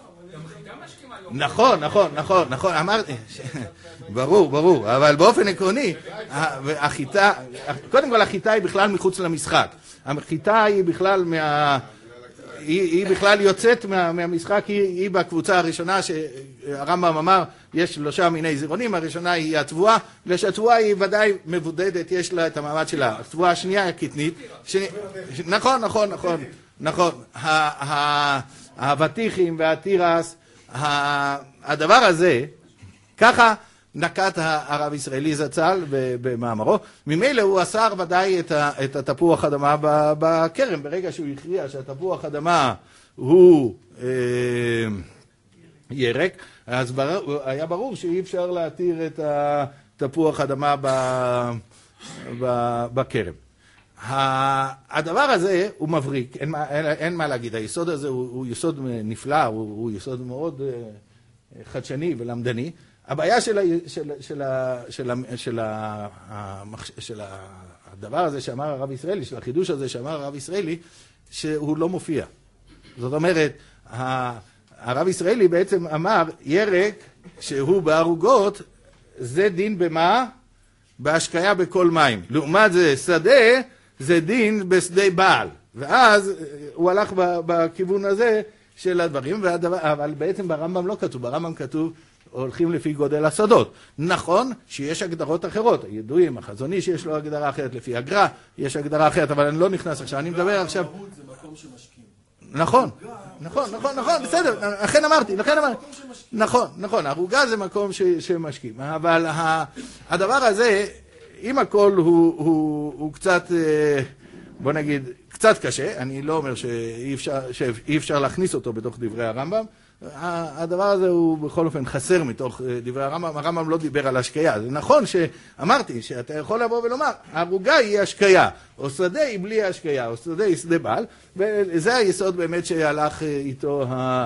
נכון, נכון, נכון, נכון, אמרתי, ברור, ברור, אבל באופן עקרוני, החיטה, קודם כל החיטה היא בכלל מחוץ למשחק, החיטה היא בכלל מה... היא, היא בכלל יוצאת מה, מהמשחק, היא, היא בקבוצה הראשונה שהרמב"ם אמר, יש שלושה מיני זירונים, הראשונה היא התבואה, בגלל שהתבואה היא ודאי מבודדת, יש לה את המעמד שלה, התבואה השנייה היא הקטנית, שני... נכון, נכון, נכון, נכון, האבטיחים והתירס, הדבר הזה, ככה נקט הרב ישראלי זצ"ל במאמרו, ממילא הוא אסר ודאי את התפוח אדמה בכרם, ברגע שהוא הכריע שהתפוח אדמה הוא ירק, אז היה ברור שאי אפשר להתיר את התפוח אדמה בכרם. הדבר הזה הוא מבריק, אין מה, אין מה להגיד, היסוד הזה הוא, הוא יסוד נפלא, הוא, הוא יסוד מאוד חדשני ולמדני. הבעיה של, של, של, של, של, של הדבר הזה שאמר הרב ישראלי, של החידוש הזה שאמר הרב ישראלי, שהוא לא מופיע. זאת אומרת, הרב ישראלי בעצם אמר, ירק שהוא בערוגות, זה דין במה? בהשקיה בכל מים. לעומת זה, שדה, זה דין בשדה בעל. ואז הוא הלך בכיוון הזה, של הדברים, והדבר, אבל בעצם ברמב"ם לא כתוב, ברמב"ם כתוב הולכים לפי גודל השדות. נכון שיש הגדרות אחרות, הידועים, החזוני שיש לו הגדרה אחרת, לפי הגר"א יש הגדרה אחרת, אבל אני לא נכנס עכשיו, אני מדבר עכשיו... זה מקום שמשקיעים. נכון, נכון, נכון, נכון, בסדר, לכן אמרתי, לכן אמרתי, נכון, נכון, ערוגה זה מקום שמשקיעים, אבל הדבר הזה, אם הכל הוא קצת, בוא נגיד, קצת קשה, אני לא אומר שאי אפשר להכניס אותו בתוך דברי הרמב"ם, הדבר הזה הוא בכל אופן חסר מתוך דברי הרמב"ם, הרמב"ם לא דיבר על השקיה, זה נכון שאמרתי שאתה יכול לבוא ולומר, הערוגה היא השקיה, או שדה היא בלי השקיה, או שדה היא שדה בעל, וזה היסוד באמת שהלך איתו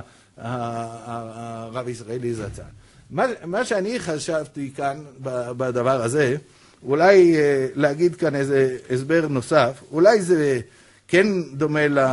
הרב ישראלי זצ"ל. מה שאני חשבתי כאן בדבר הזה, אולי להגיד כאן איזה הסבר נוסף, אולי זה כן דומה ל...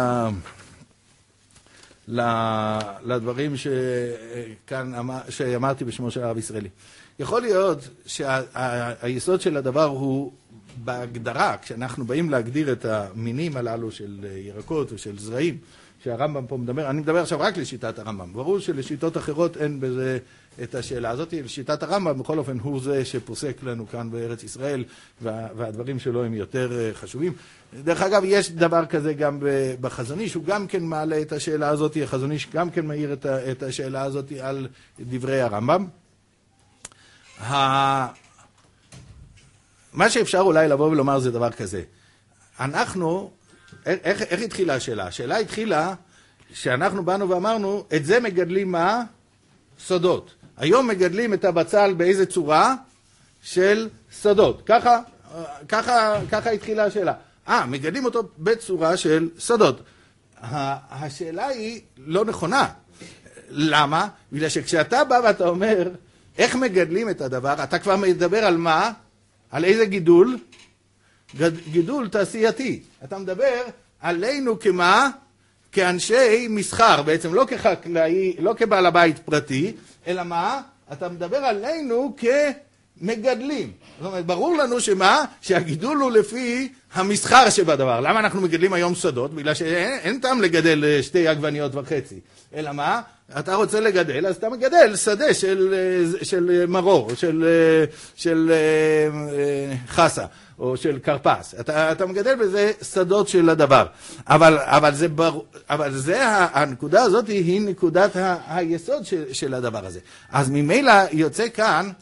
לדברים שכאן שאמרתי בשמו של הרב ישראלי. יכול להיות שהיסוד של הדבר הוא בהגדרה, כשאנחנו באים להגדיר את המינים הללו של ירקות ושל זרעים, שהרמב"ם פה מדבר, אני מדבר עכשיו רק לשיטת הרמב"ם, ברור שלשיטות אחרות אין בזה את השאלה הזאת, לשיטת הרמב"ם בכל אופן הוא זה שפוסק לנו כאן בארץ ישראל, והדברים שלו הם יותר חשובים. דרך אגב, יש דבר כזה גם בחזון איש, הוא גם כן מעלה את השאלה הזאת, החזון איש גם כן מעיר את השאלה הזאת על דברי הרמב"ם. מה שאפשר אולי לבוא ולומר זה דבר כזה, אנחנו, איך, איך התחילה השאלה? השאלה התחילה שאנחנו באנו ואמרנו, את זה מגדלים מה? סודות. היום מגדלים את הבצל באיזה צורה? של סודות. ככה, ככה, ככה התחילה השאלה. אה, מגדלים אותו בצורה של סודות. השאלה היא לא נכונה. למה? בגלל שכשאתה בא ואתה אומר, איך מגדלים את הדבר, אתה כבר מדבר על מה? על איזה גידול? גידול תעשייתי. אתה מדבר עלינו כמה? כאנשי מסחר, בעצם לא כחקלאי, לא כבעל הבית פרטי, אלא מה? אתה מדבר עלינו כמגדלים. זאת אומרת, ברור לנו שמה? שהגידול הוא לפי המסחר שבדבר. למה אנחנו מגדלים היום שדות? בגלל שאין טעם לגדל שתי עגבניות וחצי. אלא מה? אתה רוצה לגדל, אז אתה מגדל שדה של, של מרור, של, של חסה. או של קרפס. אתה, אתה מגדל בזה שדות של הדבר. אבל, אבל זה בר, אבל זה, הנקודה הזאת היא נקודת ה, היסוד של, של הדבר הזה. אז ממילא יוצא כאן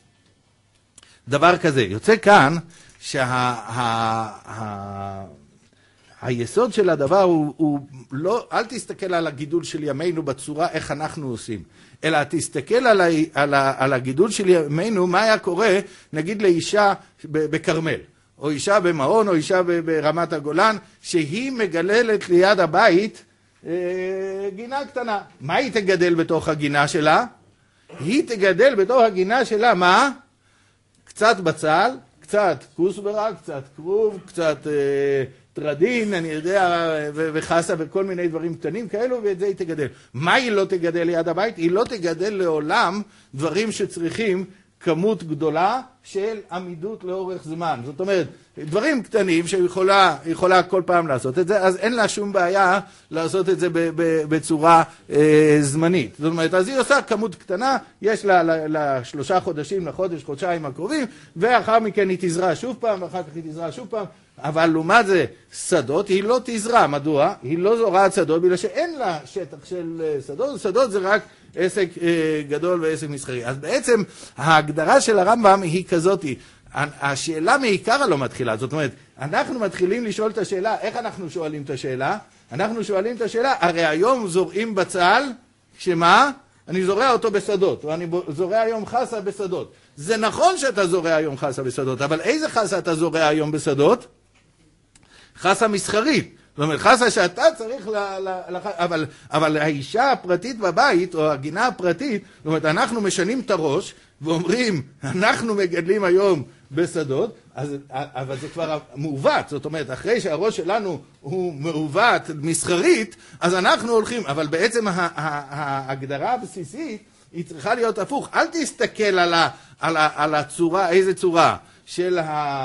דבר כזה. יוצא כאן שה, ה, ה, היסוד של הדבר הוא, הוא לא, אל תסתכל על הגידול של ימינו בצורה איך אנחנו עושים. אלא תסתכל על, ה, על, ה, על הגידול של ימינו, מה היה קורה, נגיד לאישה בקרמל. או אישה במעון, או אישה ברמת הגולן, שהיא מגללת ליד הבית אה, גינה קטנה. מה היא תגדל בתוך הגינה שלה? היא תגדל בתוך הגינה שלה, מה? קצת בצל, קצת כוסברה, קצת כרוב, קצת אה, טרדין, אני יודע, ו- וחסה וכל מיני דברים קטנים כאלו, ואת זה היא תגדל. מה היא לא תגדל ליד הבית? היא לא תגדל לעולם דברים שצריכים כמות גדולה של עמידות לאורך זמן. זאת אומרת, דברים קטנים שיכולה יכולה כל פעם לעשות את זה, אז אין לה שום בעיה לעשות את זה בצורה אה, זמנית. זאת אומרת, אז היא עושה כמות קטנה, יש לה לשלושה חודשים, לחודש, חודשיים הקרובים, ואחר מכן היא תזרע שוב פעם, ואחר כך היא תזרע שוב פעם, אבל לעומת זה, שדות היא לא תזרע. מדוע? היא לא זורעת שדות, בגלל שאין לה שטח של שדות, שדות זה רק עסק גדול ועסק מסחרי. אז בעצם ההגדרה של הרמב"ם היא כזאת, השאלה מעיקרה לא מתחילה. זאת אומרת, אנחנו מתחילים לשאול את השאלה, איך אנחנו שואלים את השאלה? אנחנו שואלים את השאלה, הרי היום זורעים בצל, שמה? אני זורע אותו בשדות, או אני זורע היום חסה בשדות. זה נכון שאתה זורע היום חסה בשדות, אבל איזה חסה אתה זורע היום בשדות? חסה מסחרית. זאת אומרת, חסה שאתה צריך, ל, ל, ל, אבל, אבל האישה הפרטית בבית, או הגינה הפרטית, זאת אומרת, אנחנו משנים את הראש, ואומרים, אנחנו מגדלים היום בשדות, אז, אבל זה כבר מעוות, זאת אומרת, אחרי שהראש שלנו הוא מעוות מסחרית, אז אנחנו הולכים, אבל בעצם ההגדרה הבסיסית, היא צריכה להיות הפוך. אל תסתכל על, ה, על, ה, על הצורה, איזה צורה, של ה...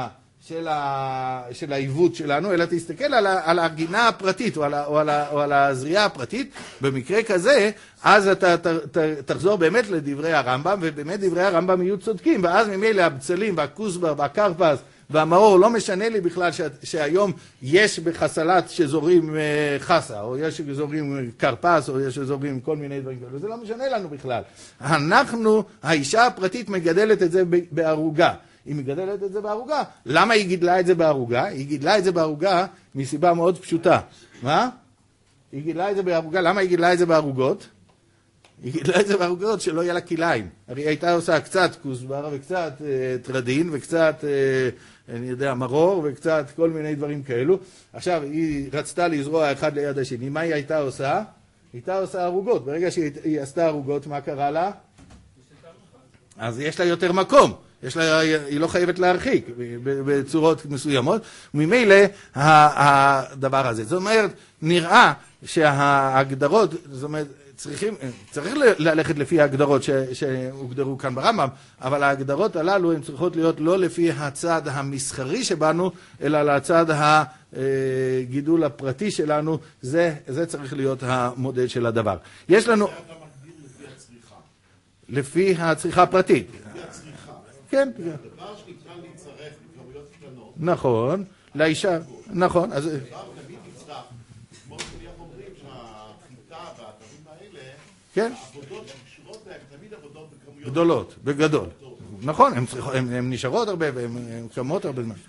של, ה... של העיוות שלנו, אלא תסתכל על, ה... על הגינה הפרטית או על, ה... או, על ה... או על הזריעה הפרטית. במקרה כזה, אז אתה ת... ת... תחזור באמת לדברי הרמב"ם, ובאמת דברי הרמב"ם יהיו צודקים, ואז ממילא הבצלים והכוסבר והקרפס והמאור, לא משנה לי בכלל ש... שהיום יש בחסלת שזורים חסה, או יש שזורים קרפס, או יש שזורים כל מיני דברים כאלה, זה לא משנה לנו בכלל. אנחנו, האישה הפרטית מגדלת את זה בערוגה. היא מגדלת את זה בערוגה. למה היא גידלה את זה בערוגה? היא גידלה את זה בערוגה מסיבה מאוד פשוטה. מה? היא גידלה את זה בערוגה. למה היא גידלה את זה בערוגות? היא גידלה את זה בערוגות שלא יהיה לה כליים. הרי היא הייתה עושה קצת כוסבר וקצת אה, טרדין וקצת, אה, אני יודע, מרור וקצת כל מיני דברים כאלו. עכשיו היא רצתה לזרוע אחד ליד השני. מה היא הייתה עושה? היא הייתה עושה ערוגות. ברגע שהיא עשתה ערוגות, מה קרה לה? אז יש לה יותר מקום. יש לה, היא לא חייבת להרחיק בצורות מסוימות, וממילא הדבר הזה. זאת אומרת, נראה שההגדרות, זאת אומרת, צריכים, צריך ללכת לפי ההגדרות ש, שהוגדרו כאן ברמב"ם, אבל ההגדרות הללו הן צריכות להיות לא לפי הצד המסחרי שבנו, אלא לצד הגידול הפרטי שלנו. זה, זה צריך להיות המודל של הדבר. יש לנו... זה אתה מגדיר לפי הצריכה. לפי הצריכה הפרטית. לפי הצריכה. כן. דבר שניתן להצטרף בכמויות קטנות. נכון, לאישה, נכון. אז... דבר תמיד נצטרך, כמו שנניח אומרים שהחיטה והאתרים האלה, כן. העבודות שקשורות להם תמיד עבודות בכמויות גדולות, בגדול. נכון, הן נשארות הרבה והן קמות הרבה זמן.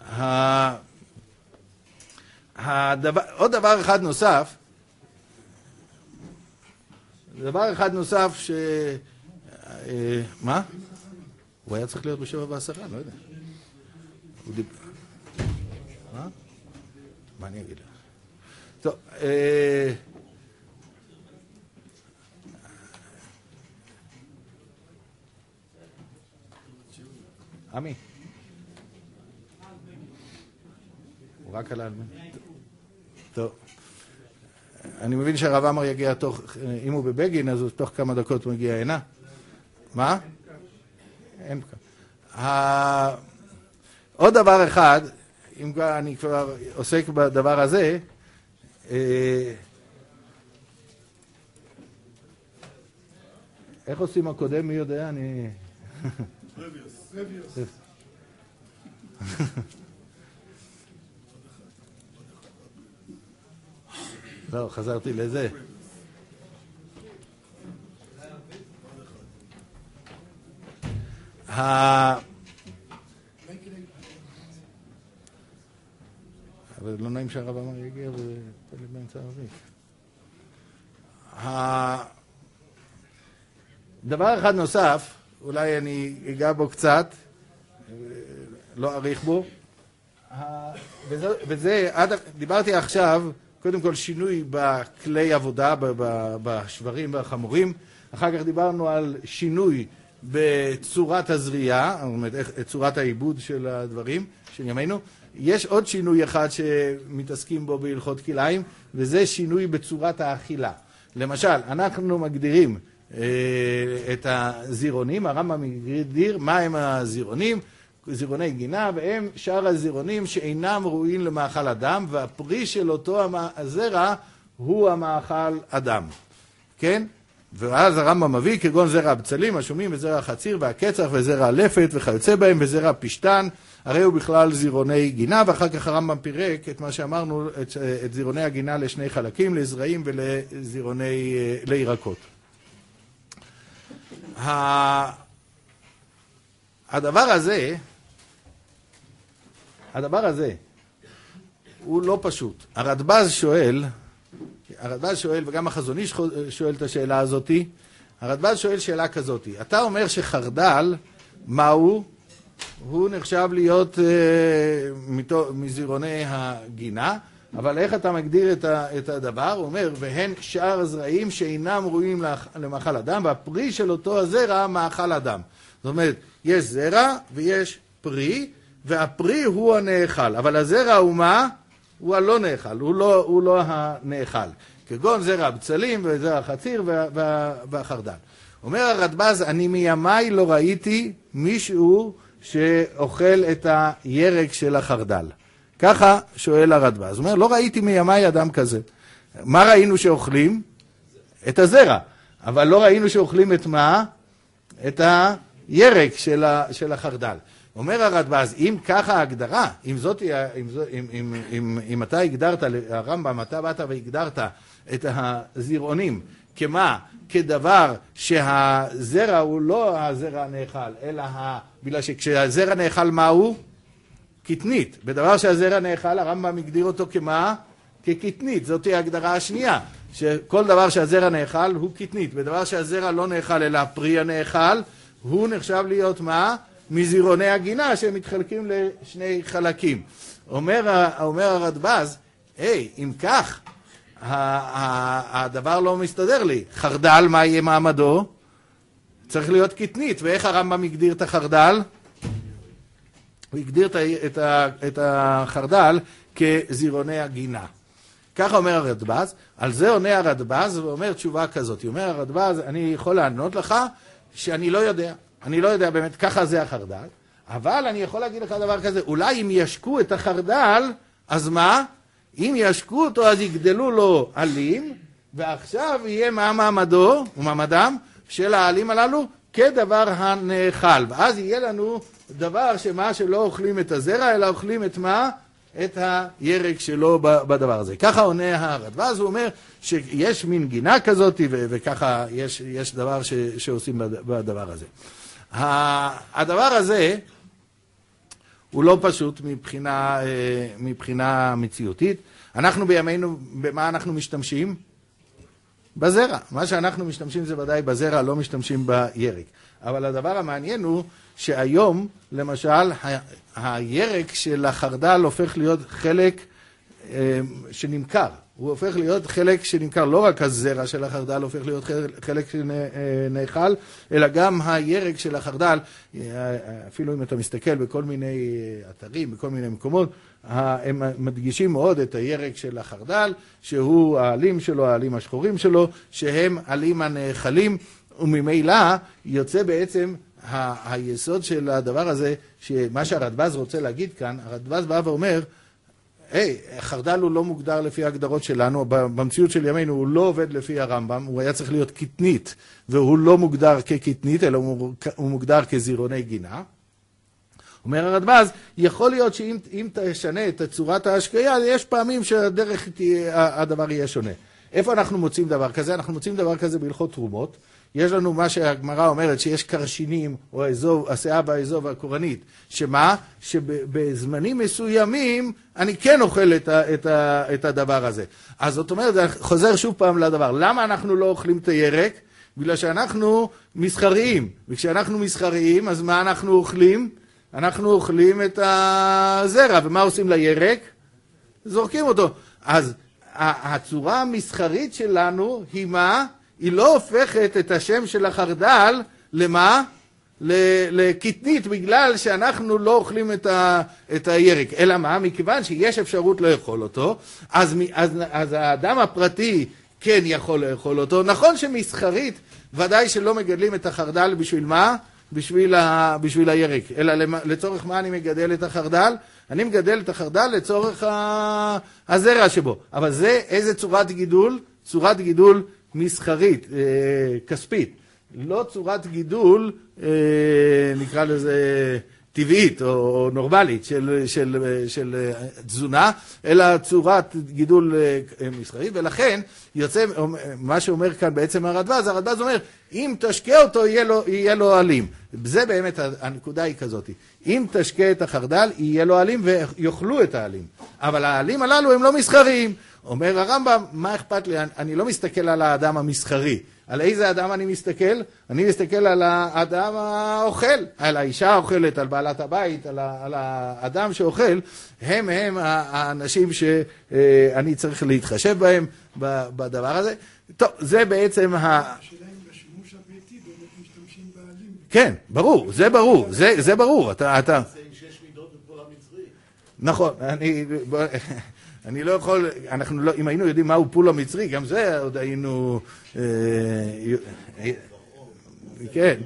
עוד דבר אחד נוסף, דבר אחד נוסף ש... מה? הוא היה צריך להיות בשבע ועשרה, לא יודע. הוא דיבר... מה? מה אני אגיד לך? טוב, אה... עמי. הוא רק עלה על מי. טוב. אני מבין שהרב עמר יגיע תוך... אם הוא בבגין, אז הוא תוך כמה דקות מגיע הנה. מה? אין פקע. עוד דבר אחד, אם אני כבר עוסק בדבר הזה, איך עושים הקודם, מי יודע? אני... רביוס. רביוס. לא, חזרתי לזה. אבל לא נעים שהרב אמר יגיע ופלט באמצע הערבית. דבר אחד נוסף, אולי אני אגע בו קצת, לא אריך בו, וזה, דיברתי עכשיו, קודם כל שינוי בכלי עבודה, בשברים והחמורים, אחר כך דיברנו על שינוי בצורת הזריעה, זאת אומרת, צורת העיבוד של הדברים, של ימינו. יש עוד שינוי אחד שמתעסקים בו בהלכות כלאיים, וזה שינוי בצורת האכילה. למשל, אנחנו מגדירים אה, את הזירונים, הרמב"ם מגדיר מה הם הזירונים, זירוני גינה, והם שאר הזירונים שאינם ראויים למאכל אדם, והפרי של אותו הזרע הוא המאכל אדם. כן? ואז הרמב"ם מביא כגון זרע הבצלים, השומים וזרע החציר והקצח וזרע הלפת וכיוצא בהם וזרע פשטן, הרי הוא בכלל זירוני גינה, ואחר כך הרמב"ם פירק את מה שאמרנו, את, את זירוני הגינה לשני חלקים, לזרעים ולזירוני, לירקות. הדבר הזה, הדבר הזה הוא לא פשוט. הרדב"ז שואל, הרדב"ז שואל, וגם החזון איש שואל את השאלה הזאת, הרדב"ז שואל שאלה כזאת, אתה אומר שחרדל, מהו? הוא נחשב להיות uh, מזירוני הגינה, אבל איך אתה מגדיר את, ה, את הדבר? הוא אומר, והן שאר הזרעים שאינם ראויים למאכל אדם, והפרי של אותו הזרע מאכל אדם. זאת אומרת, יש זרע ויש פרי, והפרי הוא הנאכל, אבל הזרע הוא מה? הוא הלא נאכל, הוא לא, הוא לא הנאכל. כגון זרע הבצלים וזרע החציר והחרדל. אומר הרדב"ז, אני מימי לא ראיתי מישהו שאוכל את הירק של החרדל? ככה שואל הרדב"ז. הוא אומר, לא ראיתי מימי אדם כזה. מה ראינו שאוכלים? את הזרע. אבל לא ראינו שאוכלים את מה? את הירק של, ה, של החרדל. אומר הרדב"ז, אם ככה ההגדרה, אם זאת, אם, אם, אם, אם, אם אתה הגדרת, הרמב"ם, אתה באת והגדרת את הזרעונים, כמה? כדבר שהזרע הוא לא הזרע הנאכל, אלא ה... בגלל שכשהזרע נאכל מה הוא? קטנית. בדבר שהזרע נאכל, הרמב"ם הגדיר אותו כמה? כקטנית. זאת היא ההגדרה השנייה. שכל דבר שהזרע נאכל הוא קטנית. בדבר שהזרע לא נאכל אלא פרי הנאכל, הוא נחשב להיות מה? מזירוני הגינה שהם מתחלקים לשני חלקים. אומר, אומר הרדב"ז, היי, אם כך, הדבר לא מסתדר לי. חרדל, מה יהיה מעמדו? צריך להיות קטנית. ואיך הרמב"ם הגדיר את החרדל? הוא הגדיר את החרדל כזירוני הגינה. ככה אומר הרדב"ז. על זה עונה הרדב"ז ואומר תשובה כזאת. אומר הרדב"ז, אני יכול לענות לך שאני לא יודע. אני לא יודע באמת, ככה זה החרדל. אבל אני יכול להגיד לך דבר כזה, אולי אם ישקו את החרדל, אז מה? אם ישקו אותו אז יגדלו לו עלים, ועכשיו יהיה מה מעמדו ומעמדם של העלים הללו כדבר הנאכל. ואז יהיה לנו דבר שמה שלא אוכלים את הזרע, אלא אוכלים את מה? את הירק שלו בדבר הזה. ככה עונה הרדב"ז, הוא אומר שיש מין גינה כזאת, וככה יש, יש דבר ש, שעושים בדבר הזה. הדבר הזה הוא לא פשוט מבחינה, מבחינה מציאותית. אנחנו בימינו, במה אנחנו משתמשים? בזרע. מה שאנחנו משתמשים זה ודאי בזרע, לא משתמשים בירק. אבל הדבר המעניין הוא שהיום, למשל, הירק של החרדל הופך להיות חלק שנמכר. הוא הופך להיות חלק שנמכר, לא רק הזרע של החרדל הופך להיות חלק שנאכל, אלא גם הירק של החרדל, אפילו אם אתה מסתכל בכל מיני אתרים, בכל מיני מקומות, הם מדגישים מאוד את הירק של החרדל, שהוא העלים שלו, העלים השחורים שלו, שהם עלים הנאכלים, וממילא יוצא בעצם ה- היסוד של הדבר הזה, שמה שהרדב"ז רוצה להגיד כאן, הרדב"ז בא ואומר, היי, חרדל הוא לא מוגדר לפי ההגדרות שלנו, במציאות של ימינו הוא לא עובד לפי הרמב"ם, הוא היה צריך להיות קטנית, והוא לא מוגדר כקטנית, אלא הוא מוגדר כזירוני גינה. אומר הרדב"ז, יכול להיות שאם תשנה את צורת ההשקיה, יש פעמים שהדרך הדבר יהיה שונה. איפה אנחנו מוצאים דבר כזה? אנחנו מוצאים דבר כזה בהלכות תרומות. יש לנו מה שהגמרא אומרת, שיש קרשינים, או האזוב, הסאה באזוב הקורנית, שמה? שבזמנים מסוימים אני כן אוכל את, ה, את, ה, את הדבר הזה. אז זאת אומרת, זה חוזר שוב פעם לדבר. למה אנחנו לא אוכלים את הירק? בגלל שאנחנו מסחריים. וכשאנחנו מסחריים, אז מה אנחנו אוכלים? אנחנו אוכלים את הזרע. ומה עושים לירק? זורקים אותו. אז הצורה המסחרית שלנו היא מה? היא לא הופכת את השם של החרדל למה? לקטנית, בגלל שאנחנו לא אוכלים את, ה, את הירק. אלא מה? מכיוון שיש אפשרות לאכול אותו, אז, אז, אז האדם הפרטי כן יכול לאכול אותו. נכון שמסחרית, ודאי שלא מגדלים את החרדל בשביל מה? בשביל, ה, בשביל הירק. אלא לצורך מה אני מגדל את החרדל? אני מגדל את החרדל לצורך ה, הזרע שבו. אבל זה איזה צורת גידול? צורת גידול מסחרית, כספית, לא צורת גידול, נקרא לזה טבעית או נורמלית של, של, של תזונה, אלא צורת גידול מסחרית, ולכן יוצא, מה שאומר כאן בעצם הרדב"ז, הרדב"ז אומר, אם תשקה אותו יהיה לו, יהיה לו עלים. זה באמת הנקודה היא כזאת. אם תשקה את החרדל יהיה לו עלים ויאכלו את העלים. אבל העלים הללו הם לא מסחריים. אומר הרמב"ם, מה אכפת לי? אני לא מסתכל על האדם המסחרי. על איזה אדם אני מסתכל? אני מסתכל על האדם האוכל, על האישה האוכלת, על בעלת הבית, על, על האדם שאוכל. הם הם האנשים שאני צריך להתחשב בהם בדבר הזה. טוב, זה בעצם ה... השאלה אם בשימוש הביתי באמת משתמשים בעלים. כן, ברור, זה ברור, זה, זה ברור. אתה, אתה... זה עם שש מידות בפול המצרי. נכון, אני... אני לא יכול, אנחנו לא, אם היינו יודעים מהו פול המצרי, גם זה עוד היינו, כן,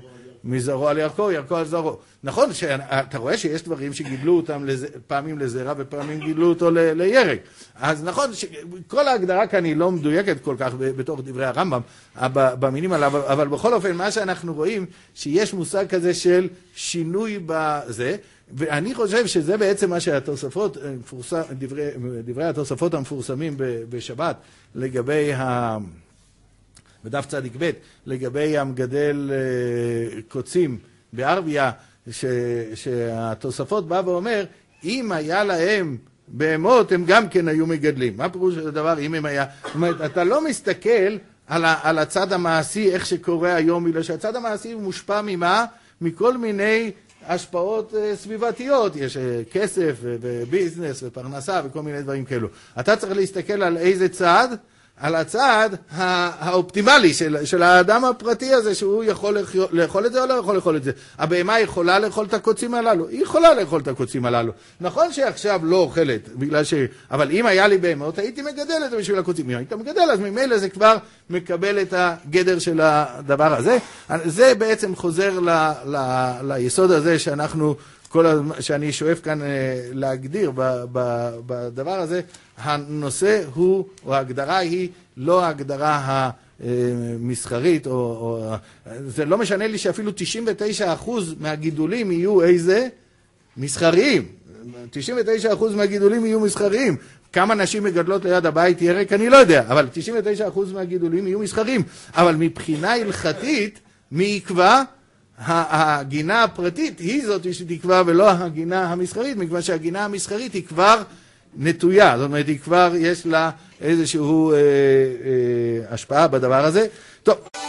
מזרעו על ירקו, ירקו על זרעו. נכון שאתה רואה שיש דברים שגידלו אותם לז... פעמים לזרע ופעמים גידלו אותו ל... לירק. אז נכון שכל ההגדרה כאן היא לא מדויקת כל כך בתוך דברי הרמב"ם במינים עליו, אבל בכל אופן מה שאנחנו רואים שיש מושג כזה של שינוי בזה, ואני חושב שזה בעצם מה שהתוספות, דברי, דברי התוספות המפורסמים בשבת לגבי ה... בדף צדיק ב' לגבי המגדל קוצים בערביה, ש... שהתוספות בא ואומר, אם היה להם בהמות, הם גם כן היו מגדלים. מה פירוש הדבר אם הם היה? זאת אומרת, אתה לא מסתכל על, ה... על הצד המעשי, איך שקורה היום, אלא שהצד המעשי הוא מושפע ממה? מכל מיני השפעות סביבתיות, יש כסף וביזנס ופרנסה וכל מיני דברים כאלו. אתה צריך להסתכל על איזה צד? על הצד האופטימלי של, של האדם הפרטי הזה, שהוא יכול לאכול את זה או לא יכול לאכול את זה. הבהמה יכולה לאכול את הקוצים הללו? היא יכולה לאכול את הקוצים הללו. נכון שעכשיו לא אוכלת, בגלל ש... אבל אם היה לי בהמות, הייתי מגדל את זה בשביל הקוצים. אם היית מגדל, אז ממילא זה כבר מקבל את הגדר של הדבר הזה. זה בעצם חוזר ל, ל, ליסוד הזה שאנחנו... כל שאני שואף כאן להגדיר בדבר הזה, הנושא הוא, או ההגדרה היא לא ההגדרה המסחרית, או, או, זה לא משנה לי שאפילו תשעים ותשעה אחוז מהגידולים יהיו איזה? מסחריים. תשעים ותשעה אחוז מהגידולים יהיו מסחריים. כמה נשים מגדלות ליד הבית ירק, אני לא יודע, אבל תשעים ותשעה אחוז מהגידולים יהיו מסחריים. אבל מבחינה הלכתית, מי יקבע? הגינה הפרטית היא זאת שתקבע ולא הגינה המסחרית, מכיוון שהגינה המסחרית היא כבר נטויה, זאת אומרת היא כבר יש לה איזושהי אה, אה, השפעה בדבר הזה. טוב.